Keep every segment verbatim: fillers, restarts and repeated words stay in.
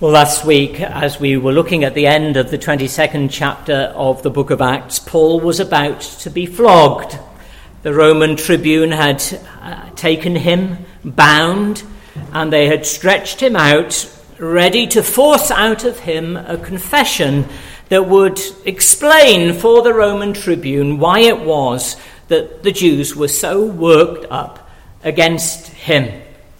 Well, last week, as we were looking at the end of the twenty-second chapter of the book of Acts, Paul was about to be flogged. The Roman tribune had uh, taken him bound, and they had stretched him out, ready to force out of him a confession that would explain for the Roman tribune why it was that the Jews were so worked up against him.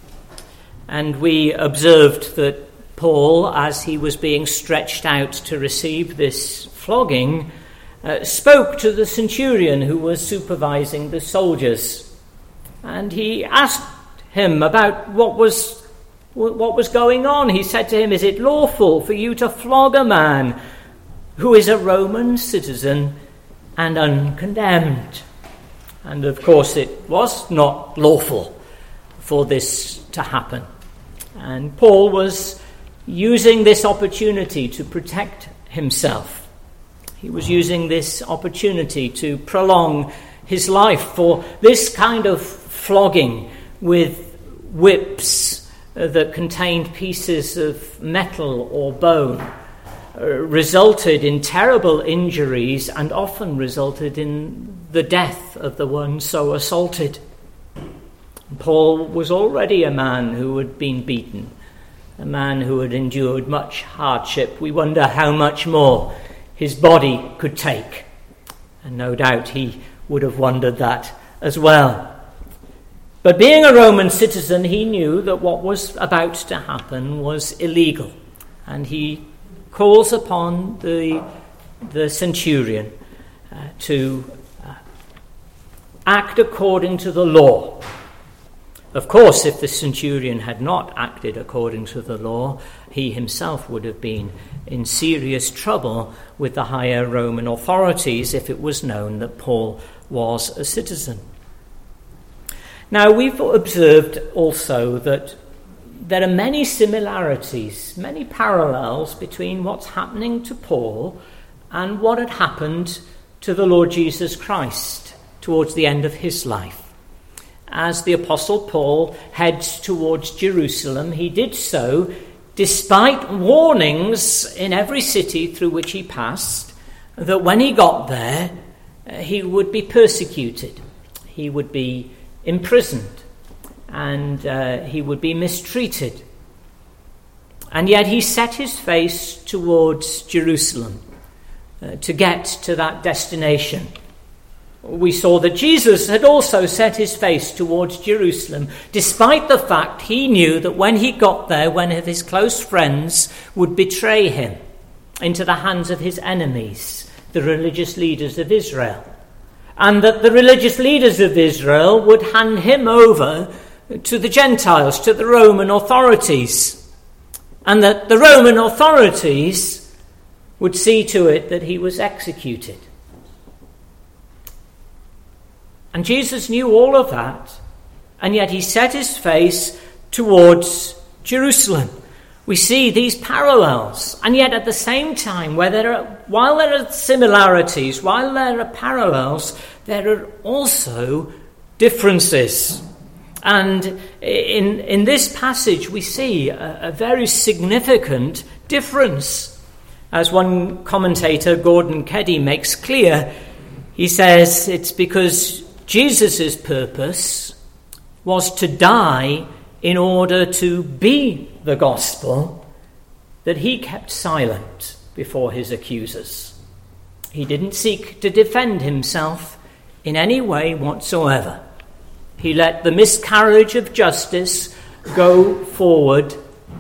And we observed that Paul, as he was being stretched out to receive this flogging, uh, spoke to the centurion who was supervising the soldiers. And he asked him about what was what was going on. He said to him, "Is it lawful for you to flog a man who is a Roman citizen and uncondemned?" And of course it was not lawful for this to happen. And Paul was using this opportunity to protect himself. He was using this opportunity to prolong his life, for this kind of flogging with whips uh, that contained pieces of metal or bone uh, resulted in terrible injuries and often resulted in the death of the one so assaulted. Paul was already a man who had been beaten, a man who had endured much hardship. We wonder how much more his body could take. And no doubt he would have wondered that as well. But being a Roman citizen, he knew that what was about to happen was illegal. And he calls upon the, the centurion uh, to uh, act according to the law. Of course, if the centurion had not acted according to the law, he himself would have been in serious trouble with the higher Roman authorities if it was known that Paul was a citizen. Now, we've observed also that there are many similarities, many parallels between what's happening to Paul and what had happened to the Lord Jesus Christ towards the end of his life. As the Apostle Paul heads towards Jerusalem, he did so despite warnings in every city through which he passed that when he got there, he would be persecuted, he would be imprisoned, and uh, he would be mistreated. And yet he set his face towards Jerusalem uh, to get to that destination. We saw that Jesus had also set his face towards Jerusalem, despite the fact he knew that when he got there, one of his close friends would betray him into the hands of his enemies, the religious leaders of Israel, and that the religious leaders of Israel would hand him over to the Gentiles, to the Roman authorities, and that the Roman authorities would see to it that he was executed. And Jesus knew all of that, and yet he set his face towards Jerusalem. We see these parallels, and yet at the same time, where there are, while there are similarities, while there are parallels, there are also differences. And in, in this passage, we see a, a very significant difference. As one commentator, Gordon Keddy, makes clear, he says it's because Jesus' purpose was to die in order to be the gospel that he kept silent before his accusers. He didn't seek to defend himself in any way whatsoever. He let the miscarriage of justice go forward,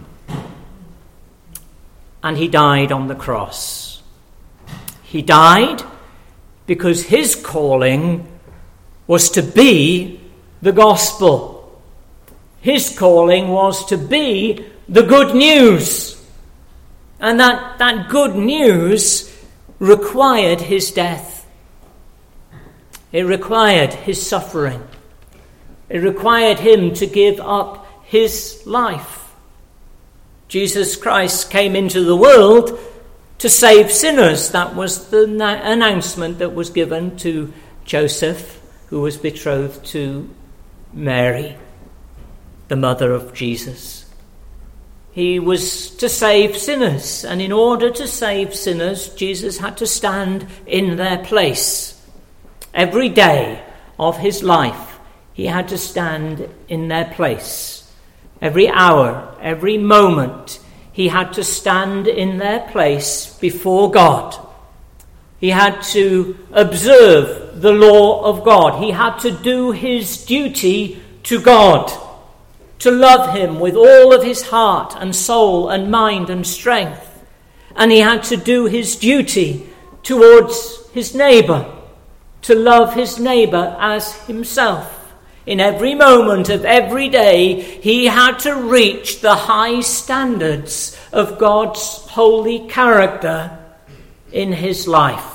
and he died on the cross. He died because his calling was to be the gospel. His calling was to be the good news. And that, that good news required his death. It required his suffering. It required him to give up his life. Jesus Christ came into the world to save sinners. That was the na- announcement that was given to Joseph, who was betrothed to Mary, the mother of Jesus. He was to save sinners, and in order to save sinners, Jesus had to stand in their place. Every day of his life, he had to stand in their place. Every hour, every moment, he had to stand in their place before God. He had to observe the law of God. He had to do his duty to God, to love him with all of his heart and soul and mind and strength. And he had to do his duty towards his neighbour, to love his neighbour as himself. In every moment of every day, he had to reach the high standards of God's holy character in his life.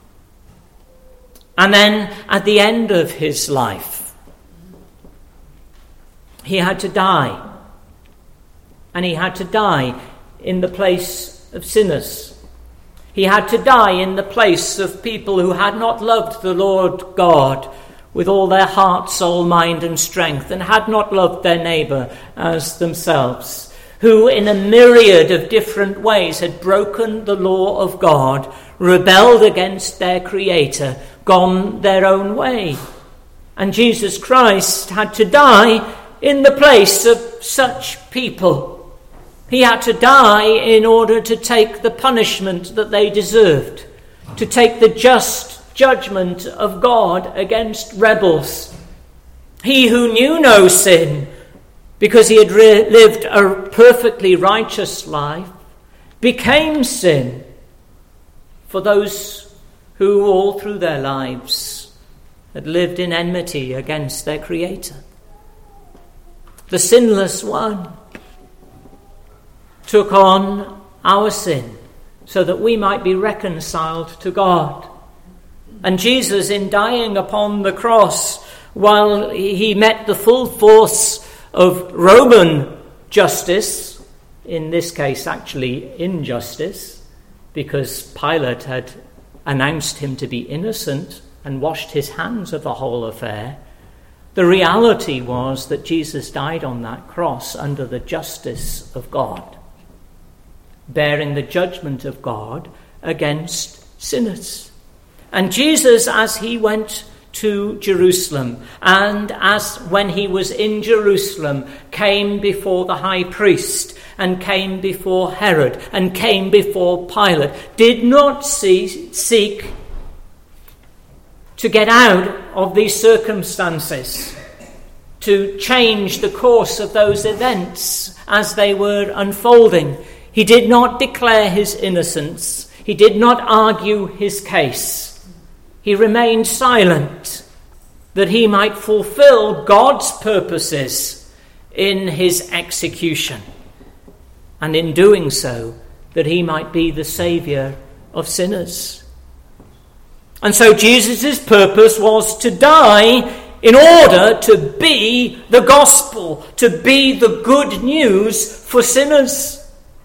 And then at the end of his life, he had to die. And he had to die in the place of sinners. He had to die in the place of people who had not loved the Lord God with all their heart, soul, mind and strength, and had not loved their neighbour as themselves, who in a myriad of different ways had broken the law of God, rebelled against their Creator, gone their own way. And Jesus Christ had to die in the place of such people. He had to die in order to take the punishment that they deserved, to take the just judgment of God against rebels. He who knew no sin, because he had re- lived a perfectly righteous life, became sin for those who all through their lives had lived in enmity against their Creator. The sinless one took on our sin so that we might be reconciled to God. And Jesus, in dying upon the cross, while he met the full force of Roman justice, in this case actually injustice, because Pilate had announced him to be innocent and washed his hands of the whole affair, the reality was that Jesus died on that cross under the justice of God, bearing the judgment of God against sinners. And Jesus, as he went to Jerusalem, and as when he was in Jerusalem, came before the high priest, and came before Herod, and came before Pilate, did not see, seek to get out of these circumstances, to change the course of those events as they were unfolding. He did not declare his innocence. He did not argue his case. He remained silent that he might fulfill God's purposes in his execution, and in doing so, that he might be the Saviour of sinners. And so Jesus' purpose was to die in order to be the gospel, to be the good news for sinners.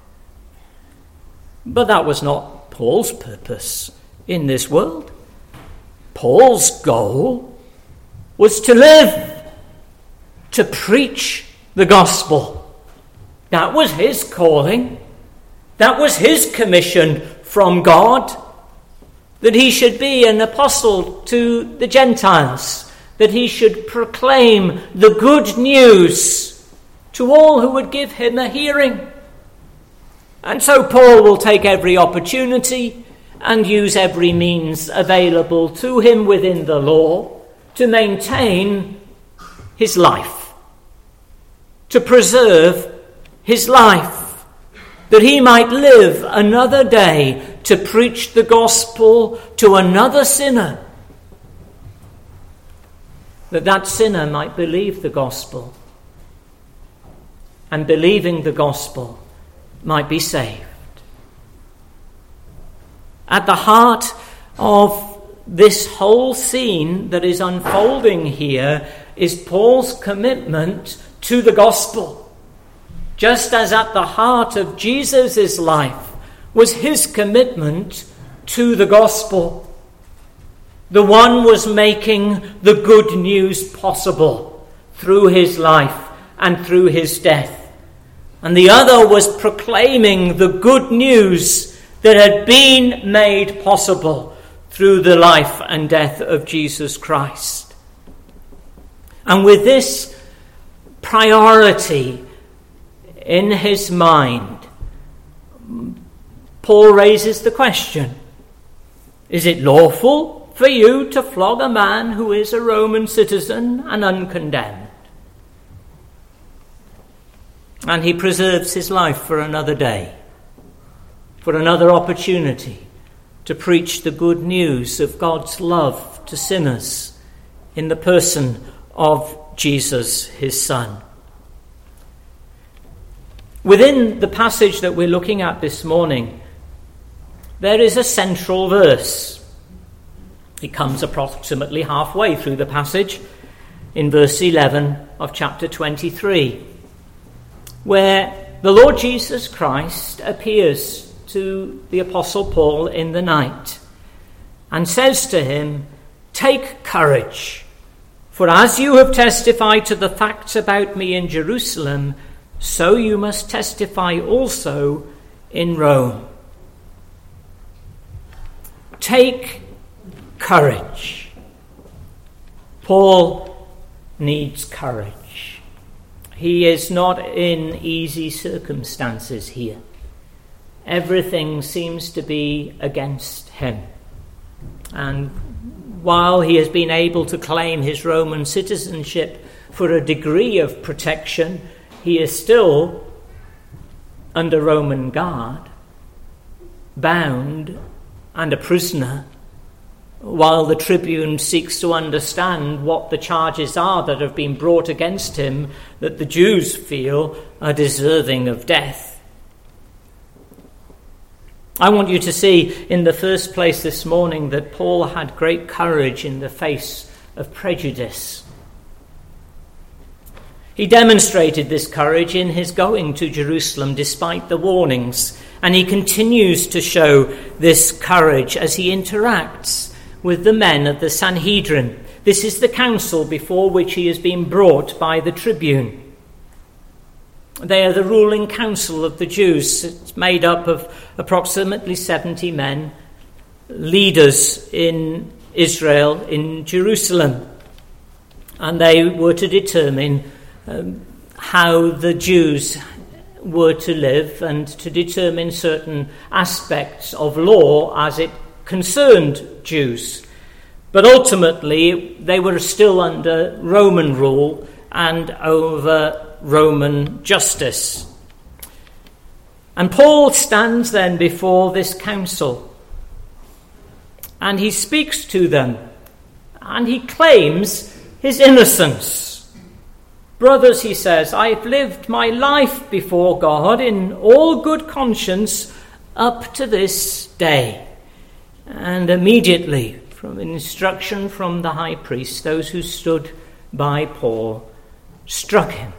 But that was not Paul's purpose in this world. Paul's goal was to live, to preach the gospel. That was his calling. That was his commission from God, that he should be an apostle to the Gentiles, that he should proclaim the good news to all who would give him a hearing. And so Paul will take every opportunity and use every means available to him within the law to maintain his life, to preserve his life, that he might live another day to preach the gospel to another sinner, that that sinner might believe the gospel, and believing the gospel might be saved. At the heart of this whole scene that is unfolding here is Paul's commitment to the gospel. Just as at the heart of Jesus' life was his commitment to the gospel. The one was making the good news possible through his life and through his death. and the other was proclaiming the good news that had been made possible through the life and death of Jesus Christ. And with this priority in his mind, Paul raises the question, is it lawful for you to flog a man who is a Roman citizen and uncondemned? And he preserves his life for another day, for another opportunity to preach the good news of God's love to sinners in the person of Jesus, his Son. Within the passage that we're looking at this morning, there is a central verse. It comes approximately halfway through the passage, in verse eleven of chapter twenty-three, where the Lord Jesus Christ appears to the Apostle Paul in the night and says to him, "Take courage, for as you have testified to the facts about me in Jerusalem, so you must testify also in Rome." Take courage. Paul needs courage. He is not in easy circumstances here. Everything seems to be against him. And while he has been able to claim his Roman citizenship for a degree of protection, he is still under Roman guard, bound and a prisoner, while the tribune seeks to understand what the charges are that have been brought against him that the Jews feel are deserving of death. I want you to see in the first place this morning that Paul had great courage in the face of prejudice. He demonstrated this courage in his going to Jerusalem despite the warnings, and he continues to show this courage as he interacts with the men of the Sanhedrin. This is the council before which he has been brought by the tribune. They are the ruling council of the Jews. It's made up of approximately seventy men, leaders in Israel, in Jerusalem. And they were to determine um, how the Jews were to live and to determine certain aspects of law as it concerned Jews. But ultimately, they were still under Roman rule and over Roman justice. And Paul stands then before this council, and he speaks to them, and he claims his innocence. "Brothers," he says, "I've lived my life before God in all good conscience up to this day." And immediately, from instruction from the high priest, those who stood by Paul struck him.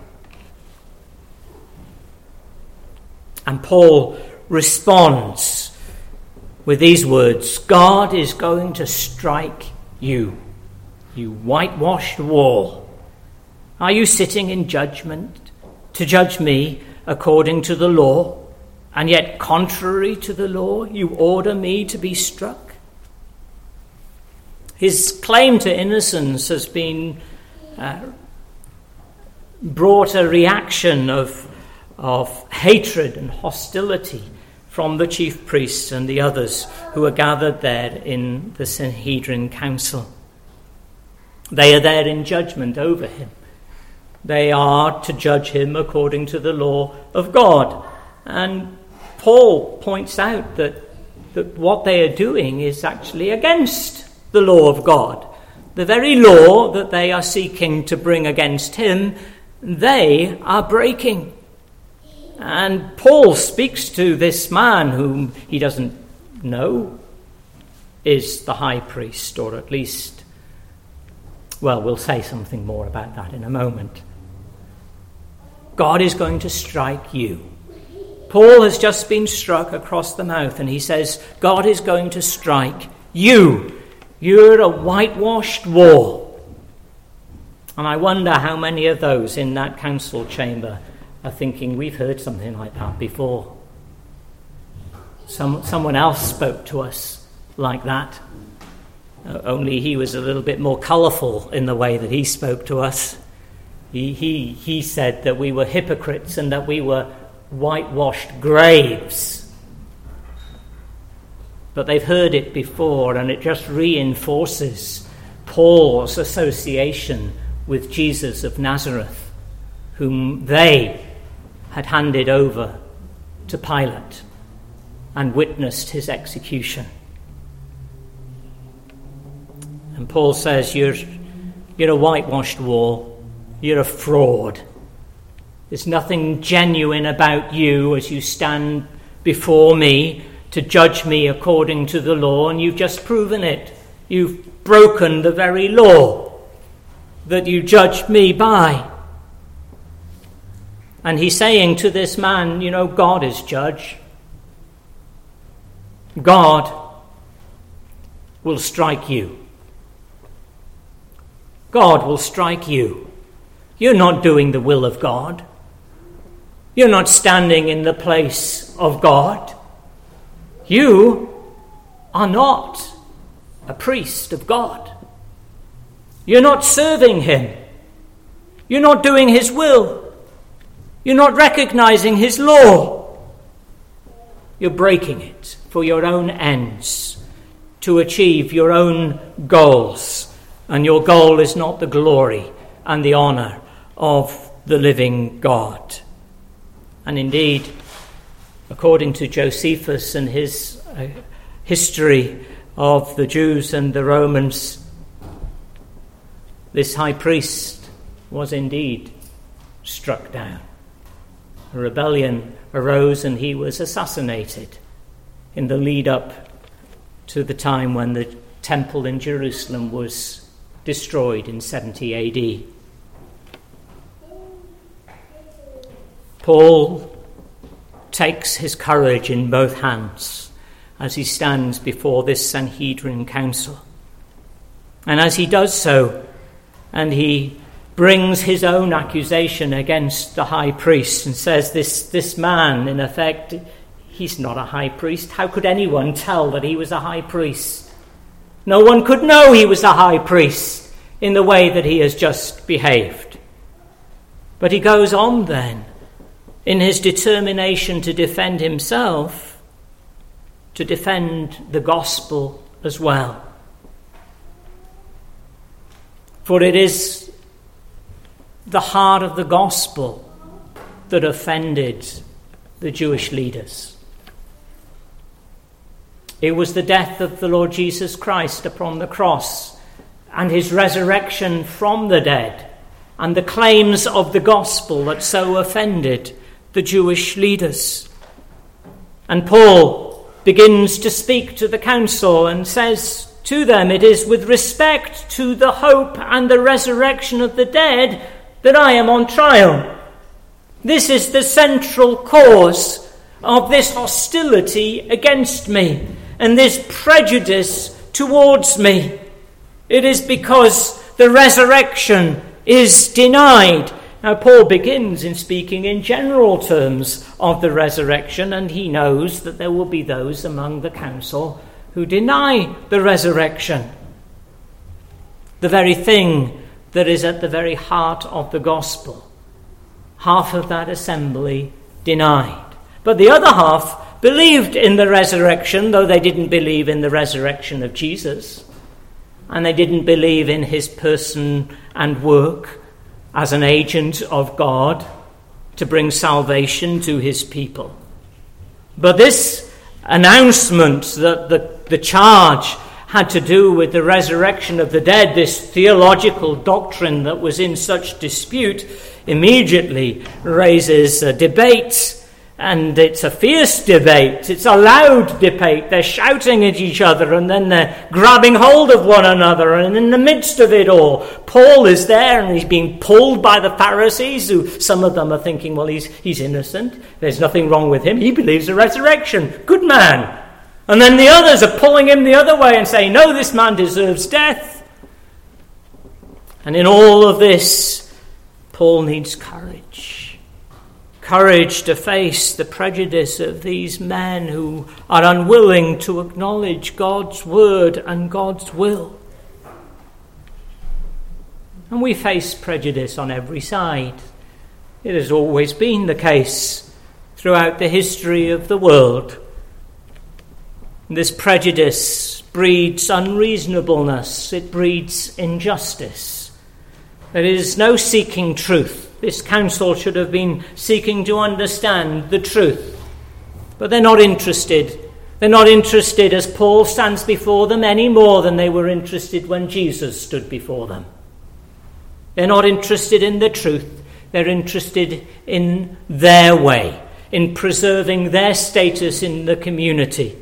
And Paul responds with these words, "God is going to strike you, you whitewashed wall. Are you sitting in judgment to judge me according to the law, and yet contrary to the law you order me to be struck?" His claim to innocence has been uh, brought a reaction of, of hatred and hostility from the chief priests and the others who are gathered there in the Sanhedrin council. They are there in judgment over him. They are to judge him according to the law of God. And Paul points out that, that what they are doing is actually against the law of God. The very law that they are seeking to bring against him, they are breaking. And Paul speaks to this man whom he doesn't know is the high priest, or at least, well, we'll say something more about that in a moment. God is going to strike you. Paul has just been struck across the mouth, and he says, God is going to strike you. You're a whitewashed wall. And I wonder how many of those in that council chamber are thinking, we've heard something like that before. Some, someone else spoke to us like that. Uh, only he was a little bit more colourful in the way that he spoke to us. He, he, he said that we were hypocrites and that we were whitewashed graves. But they've heard it before, and it just reinforces Paul's association with Jesus of Nazareth, whom they had handed over to Pilate and witnessed his execution. And Paul says, you're, you're a whitewashed wall, you're a fraud. There's nothing genuine about you as you stand before me to judge me according to the law, and you've just proven it. You've broken the very law that you judged me by. And he's saying to this man, you know, God is judge. God will strike you. God will strike you. You're not doing the will of God. You're not standing in the place of God. You are not a priest of God. You're not serving him. You're not doing his will. You're not recognizing his law. You're breaking it for your own ends, to achieve your own goals. And your goal is not the glory and the honor of the living God. And indeed, according to Josephus and his uh, history of the Jews and the Romans, this high priest was indeed struck down. A rebellion arose and he was assassinated in the lead up to the time when the temple in Jerusalem was destroyed in seventy A D. Paul takes his courage in both hands as he stands before this Sanhedrin council. And as he does so, and he brings his own accusation against the high priest and says, this, this man, in effect, he's not a high priest. How could anyone tell that he was a high priest? No one could know he was a high priest in the way that he has just behaved. But he goes on then, in his determination to defend himself, to defend the gospel as well. For it is the heart of the gospel that offended the Jewish leaders. It was the death of the Lord Jesus Christ upon the cross and his resurrection from the dead and the claims of the gospel that so offended the Jewish leaders. And Paul begins to speak to the council and says to them, it is with respect to the hope and the resurrection of the dead that I am on trial. This is the central cause of this hostility against me and this prejudice towards me. It is because the resurrection is denied. Now, Paul begins in speaking in general terms of the resurrection, and he knows that there will be those among the council who deny the resurrection, the very thing that is at the very heart of the gospel. Half of that assembly denied. But the other half believed in the resurrection, though they didn't believe in the resurrection of Jesus, and they didn't believe in his person and work as an agent of God to bring salvation to his people. But this announcement that the, the charge had to do with the resurrection of the dead, this theological doctrine that was in such dispute, immediately raises a debate. And it's a fierce debate. It's a loud debate. They're shouting at each other and then they're grabbing hold of one another. And in the midst of it all, Paul is there and he's being pulled by the Pharisees, who some of them are thinking, well, he's, he's innocent. There's nothing wrong with him. He believes the resurrection. Good man. And then the others are pulling him the other way and saying, no, this man deserves death. And in all of this, Paul needs courage. courage to face the prejudice of these men who are unwilling to acknowledge God's word and God's will. And we face prejudice on every side. It has always been the case throughout the history of the world. This prejudice breeds unreasonableness. It breeds injustice. There is no seeking truth. This council should have been seeking to understand the truth. But they're not interested. They're not interested as Paul stands before them any more than they were interested when Jesus stood before them. They're not interested in the truth. They're interested in their way, in preserving their status in the community.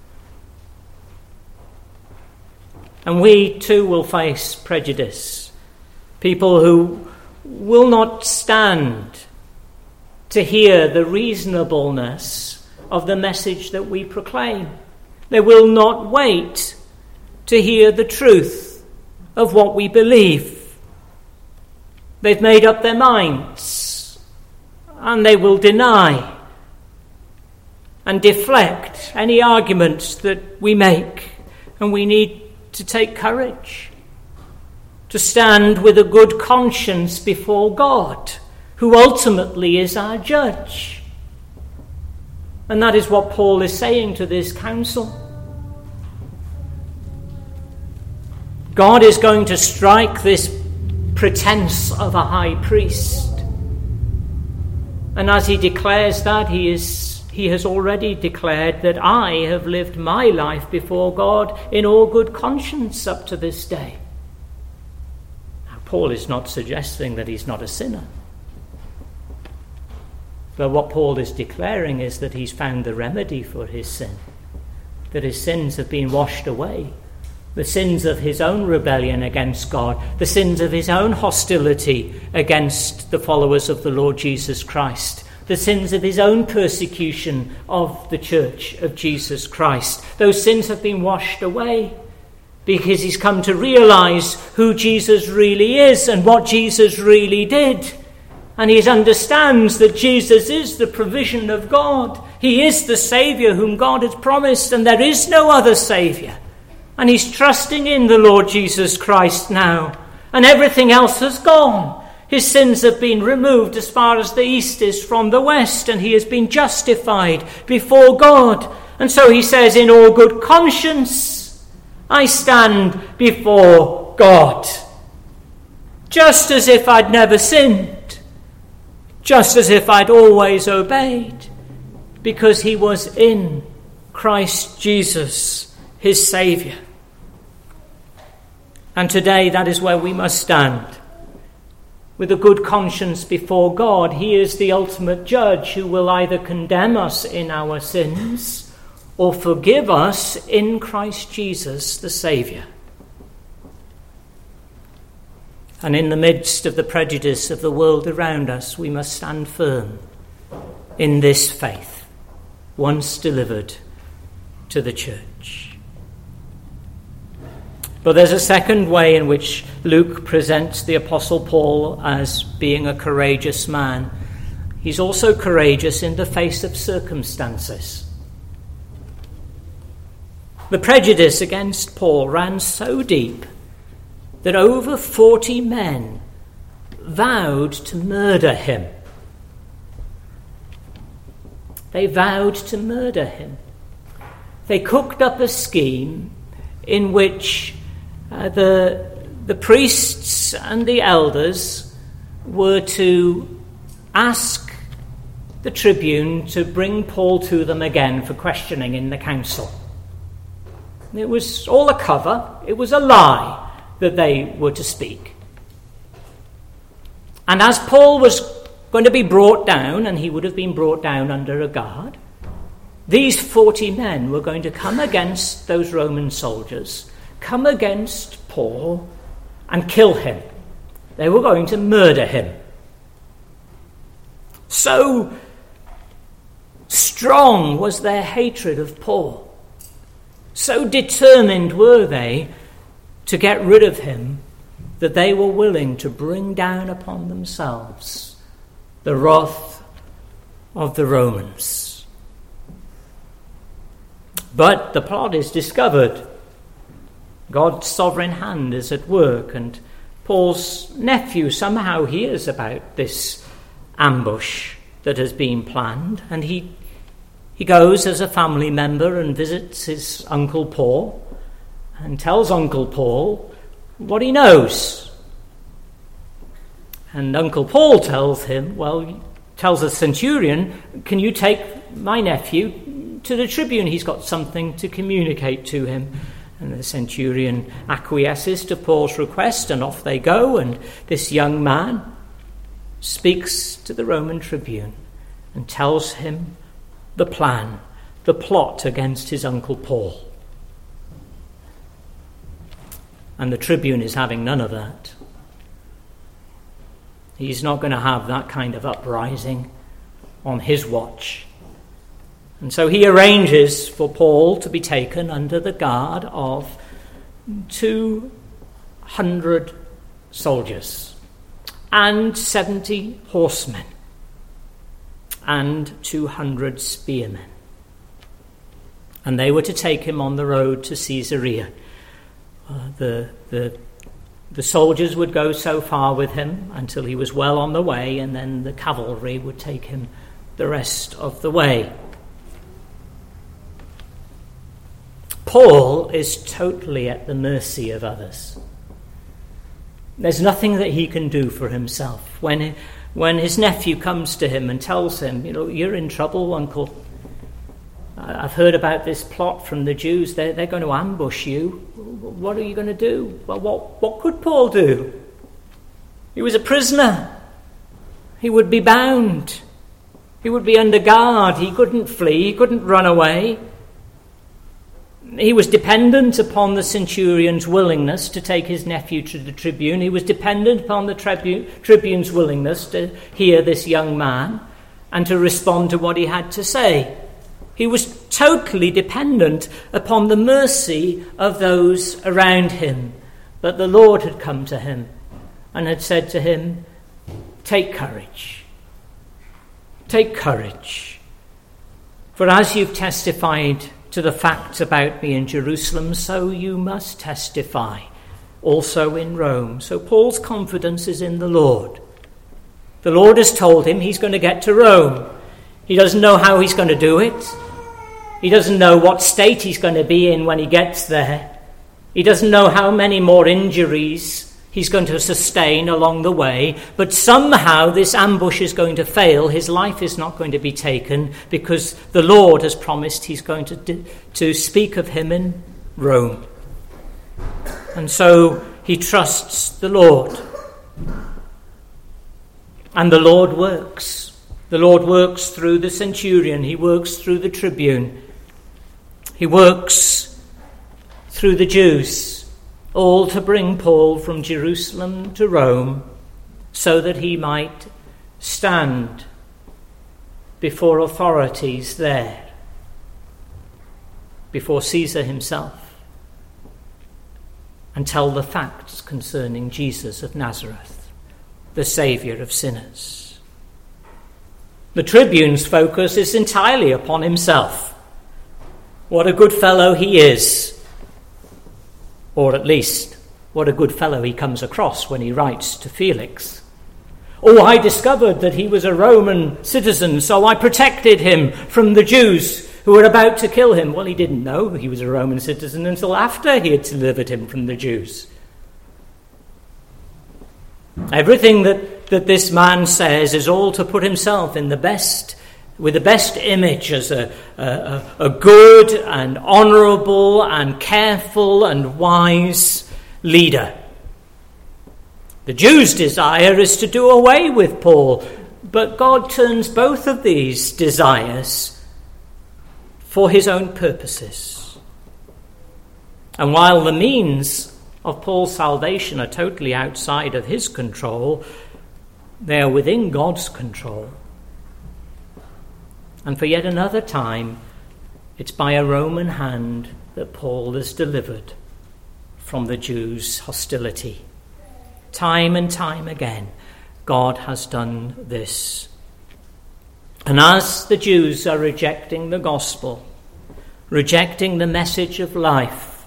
And we too will face prejudice. People who will not stand to hear the reasonableness of the message that we proclaim. They will not wait to hear the truth of what we believe. They've made up their minds, and they will deny and deflect any arguments that we make. And we need to take courage to stand with a good conscience before God, who ultimately is our judge. And that is what Paul is saying to this council. God is going to strike this pretense of a high priest. And as he declares that, he is he has already declared that I have lived my life before God in all good conscience up to this day. Now, Paul is not suggesting that he's not a sinner. But what Paul is declaring is that he's found the remedy for his sin, that his sins have been washed away. The sins of his own rebellion against God, the sins of his own hostility against the followers of the Lord Jesus Christ, the sins of his own persecution of the church of Jesus Christ. Those sins have been washed away because he's come to realize who Jesus really is and what Jesus really did. And he understands that Jesus is the provision of God. He is the Saviour whom God has promised, and there is no other Saviour. And he's trusting in the Lord Jesus Christ now. And everything else has gone. His sins have been removed as far as the east is from the west. And he has been justified before God. And so he says, in all good conscience, I stand before God. Just as if I'd never sinned. Just as if I'd always obeyed. Because he was in Christ Jesus, his Saviour. And today that is where we must stand. With a good conscience before God. He is the ultimate judge who will either condemn us in our sins or forgive us in Christ Jesus the Saviour. And in the midst of the prejudice of the world around us, we must stand firm in this faith, once delivered to the church. But there's a second way in which Luke presents the Apostle Paul as being a courageous man. He's also courageous in the face of circumstances. The prejudice against Paul ran so deep that over forty men vowed to murder him. They vowed to murder him. They cooked up a scheme in which Uh, the, the priests and the elders were to ask the tribune to bring Paul to them again for questioning in the council. It was all a cover. It was a lie that they were to speak. And as Paul was going to be brought down, and he would have been brought down under a guard, these forty men were going to come against those Roman soldiers, come against Paul and kill him. They were going to murder him. So strong was their hatred of Paul. So determined were they to get rid of him that they were willing to bring down upon themselves the wrath of the Romans. But the plot is discovered. God's sovereign hand is at work, and Paul's nephew somehow hears about this ambush that has been planned, and he he goes as a family member and visits his Uncle Paul and tells Uncle Paul what he knows. And Uncle Paul tells him, well, tells the centurion, can you take my nephew to the tribune? He's got something to communicate to him. And the centurion acquiesces to Paul's request, and off they go, and this young man speaks to the Roman tribune and tells him the plan, the plot against his Uncle Paul. And the tribune is having none of that. He's not going to have that kind of uprising on his watch. And so he arranges for Paul to be taken under the guard of two hundred soldiers and seventy horsemen and two hundred spearmen. And they were to take him on the road to Caesarea. Uh, the, the, the soldiers would go so far with him until he was well on the way, and then the cavalry would take him the rest of the way. Paul is totally at the mercy of others. There's nothing that he can do for himself. When, when his nephew comes to him and tells him, you know, you're in trouble, Uncle. I've heard about this plot from the Jews. They're, they're going to ambush you. What are you going to do? Well, what, what could Paul do? He was a prisoner. He would be bound. He would be under guard. He couldn't flee. He couldn't run away. He was dependent upon the centurion's willingness to take his nephew to the tribune. He was dependent upon the tribu- tribune's willingness to hear this young man and to respond to what he had to say. He was totally dependent upon the mercy of those around him. But the Lord had come to him and had said to him, take courage. Take courage. For as you've testified to the facts about me in Jerusalem, so you must testify also in Rome. So Paul's confidence is in the Lord. The Lord has told him he's going to get to Rome. He doesn't know how he's going to do it. He doesn't know what state he's going to be in when he gets there. He doesn't know how many more injuries he's going to sustain along the way, but somehow this ambush is going to fail. His life is not going to be taken because the Lord has promised he's going to do, to speak of him in Rome. And so he trusts the Lord. And the Lord works. The Lord works through the centurion. He works through the tribune. He works through the Jews. All to bring Paul from Jerusalem to Rome so that he might stand before authorities there, before Caesar himself, and tell the facts concerning Jesus of Nazareth, the Saviour of sinners. The tribune's focus is entirely upon himself. What a good fellow he is. Or at least, what a good fellow he comes across when he writes to Felix. Oh, I discovered that he was a Roman citizen, so I protected him from the Jews who were about to kill him. Well, he didn't know he was a Roman citizen until after he had delivered him from the Jews. Everything that, that this man says is all to put himself in the best with the best image as a, a, a good and honourable and careful and wise leader. The Jews' desire is to do away with Paul, but God turns both of these desires for his own purposes. And while the means of Paul's salvation are totally outside of his control, they are within God's control. And for yet another time, it's by a Roman hand that Paul is delivered from the Jews' hostility. Time and time again, God has done this. And as the Jews are rejecting the gospel, rejecting the message of life,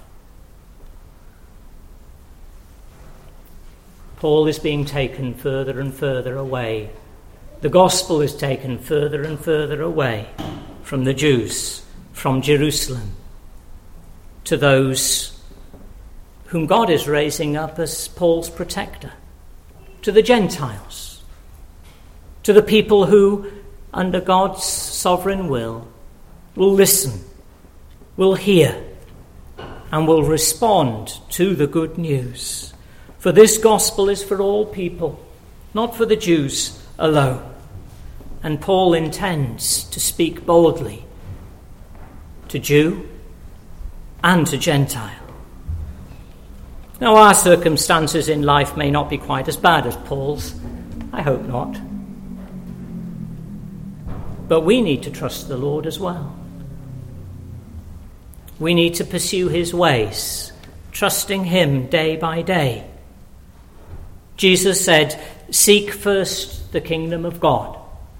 Paul is being taken further and further away. The gospel is taken further and further away from the Jews, from Jerusalem, to those whom God is raising up as Paul's protector, to the Gentiles, to the people who, under God's sovereign will, will listen, will hear, and will respond to the good news. For this gospel is for all people, not for the Jews alone. And Paul intends to speak boldly to Jew and to Gentile. Now, our circumstances in life may not be quite as bad as Paul's. I hope not. But we need to trust the Lord as well. We need to pursue his ways, trusting him day by day. Jesus said, "Seek first the kingdom of God."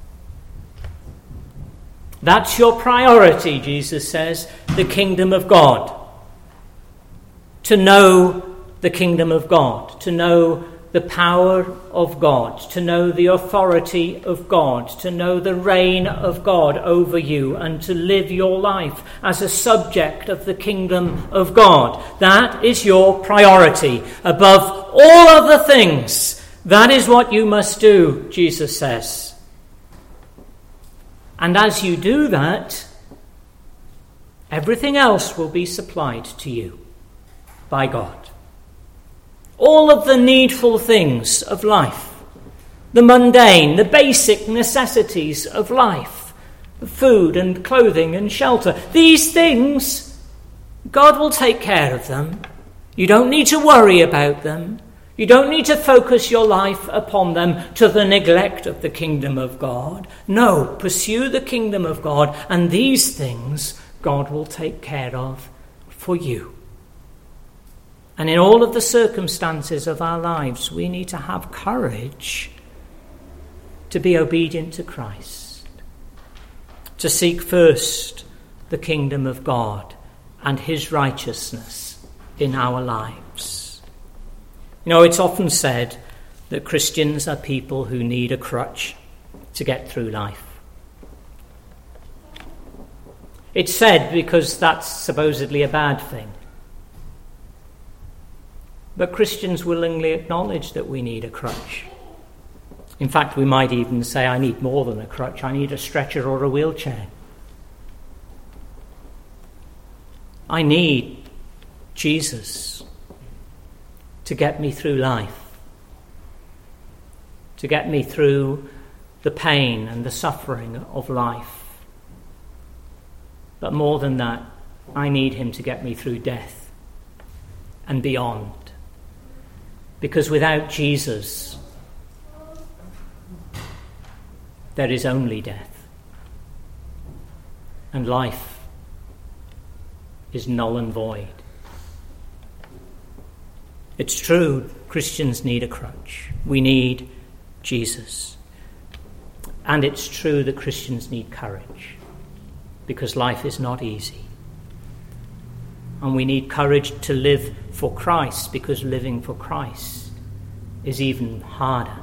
That's your priority, Jesus says, the kingdom of God. To know the kingdom of God, to know the power of God, to know the authority of God, to know the reign of God over you, and to live your life as a subject of the kingdom of God. That is your priority. Above all other things, that is what you must do, Jesus says. And as you do that, everything else will be supplied to you by God. All of the needful things of life, the mundane, the basic necessities of life, food and clothing and shelter, these things, God will take care of them. You don't need to worry about them. You don't need to focus your life upon them to the neglect of the kingdom of God. No, pursue the kingdom of God, and these things God will take care of for you. And in all of the circumstances of our lives, we need to have courage to be obedient to Christ, to seek first the kingdom of God and his righteousness in our lives. You know, it's often said that Christians are people who need a crutch to get through life. It's said because that's supposedly a bad thing. But Christians willingly acknowledge that we need a crutch. In fact, we might even say, I need more than a crutch. I need a stretcher or a wheelchair. I need Jesus to get me through life, to get me through the pain and the suffering of life. But more than that, I need him to get me through death and beyond. Because without Jesus, there is only death. And life is null and void. It's true, Christians need a crutch. We need Jesus. And it's true that Christians need courage, because life is not easy. And we need courage to live for Christ, because living for Christ is even harder.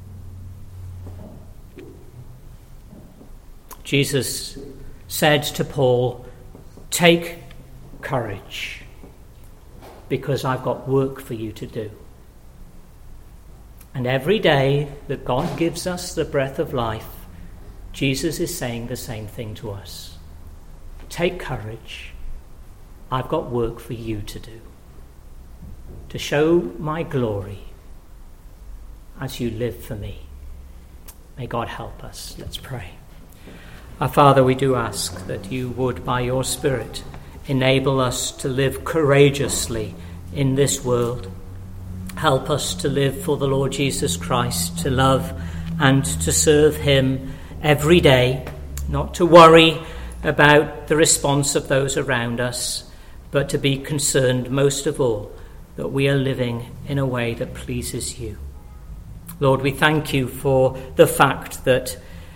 Jesus said to Paul, "Take courage, because I've got work for you to do." And every day that God gives us the breath of life, Jesus is saying the same thing to us. Take courage. I've got work for you to do, to show my glory as you live for me. May God help us. Let's pray. Our Father, we do ask that you would, by your Spirit, enable us to live courageously in this world. Help us to live for the Lord Jesus Christ, to love and to serve him every day, not to worry about the response of those around us, but to be concerned most of all that we are living in a way that pleases you. Lord, we thank you for the fact that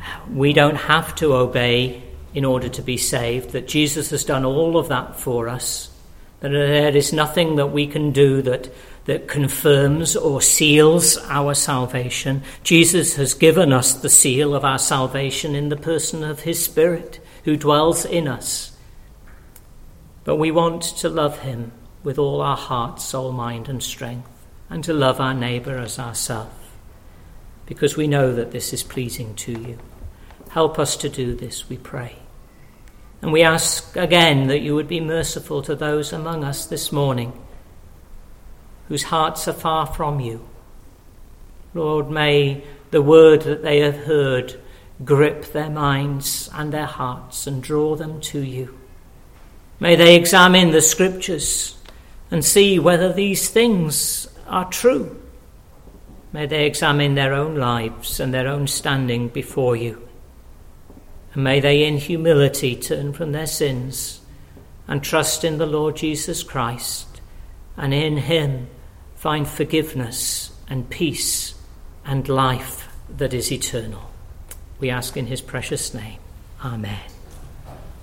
we don't have to obey in order to be saved, that Jesus has done all of that for us, that there is nothing that we can do that, that confirms or seals our salvation. Jesus has given us the seal of our salvation in the person of his Spirit, who dwells in us. But we want to love him with all our heart, soul, mind and strength, and to love our neighbour as ourselves, because we know that this is pleasing to you. Help us to do this, we pray. And we ask again that you would be merciful to those among us this morning whose hearts are far from you. Lord, may the word that they have heard grip their minds and their hearts and draw them to you. May they examine the scriptures and see whether these things are true. May they examine their own lives and their own standing before you. And may they in humility turn from their sins and trust in the Lord Jesus Christ, and in him find forgiveness and peace and life that is eternal. We ask in his precious name. Amen.